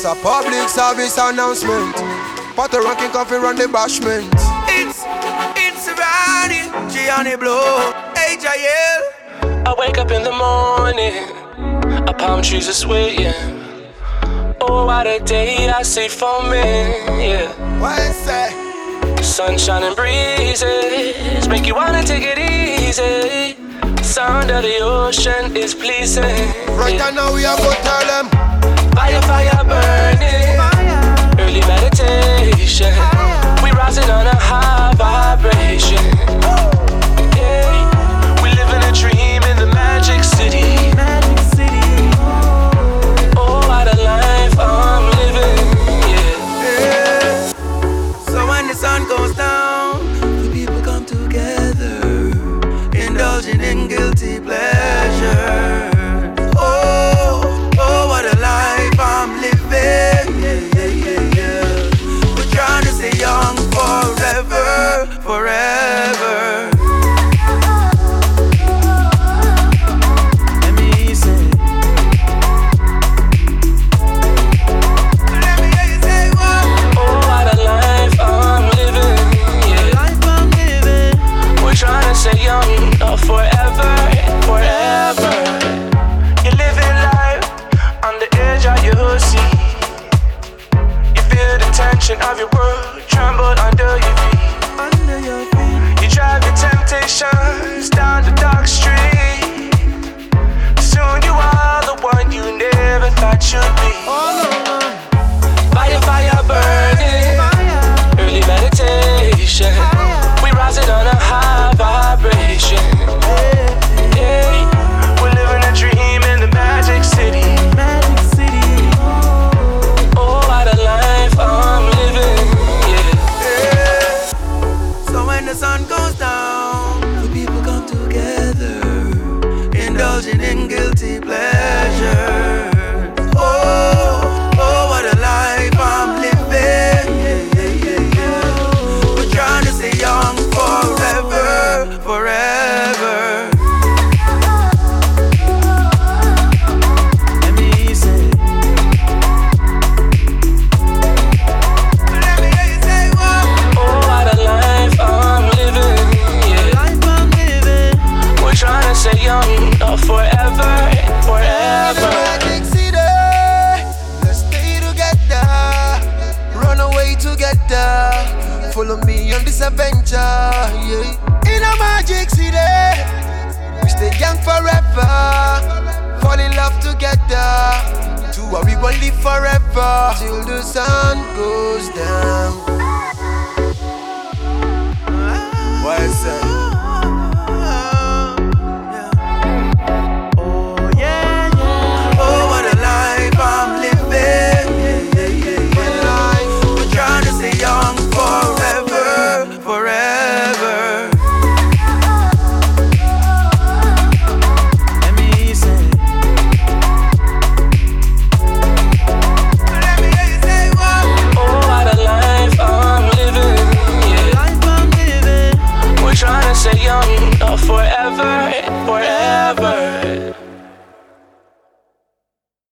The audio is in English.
This a public service announcement. Potter ranking coffee run the bashment. It's Ronnie, Gianni Blow, AJL. I wake up in the morning, a palm trees are swaying. Oh, what a day I see for me, yeah. What is that? Sunshine and breezes make you wanna take it easy. Sound of the ocean is pleasing. Right now we are gonna tell them. Fire, fire burning. Early meditation. We rising on a high vibration. Yeah. We live in a dream in the magic city. Oh, what a life I'm living. Yeah. So when the sun goes down, the people come together, indulging in guilty pleasure. Oh, what a life I'm living. Yeah. We're trying to stay young forever, forever. Let me say. Let me hear you say what? Oh, what a life I'm living. Yeah. Life I'm living. We're trying to stay young forever, forever. You're living life on the edge of your seat. You feel the tension of your world tremble under your feet. Under your feet. You drive your temptations down the dark street. Soon you are the one you never thought you'd be. Fire, fire burning. Early meditation. We rising on a high vibration. Yeah. We're living a dream in the magic city. Oh, what a life I'm living. Yeah. So when the sun goes down, the people come together, indulging in guilty pleasure. Oh, what a life I'm living. Yeah. We're trying to stay young forever, forever. Let me say. Let me hear you say what? Oh, what a life I'm living. Yeah. Life I'm living. We're trying to stay young forever, forever. Magic City, let's stay together, run away together. Follow me on this adventure, yeah. In a Magic City, we stay young forever, fall in love together. To where we gon' live forever till the sun goes down. What is that?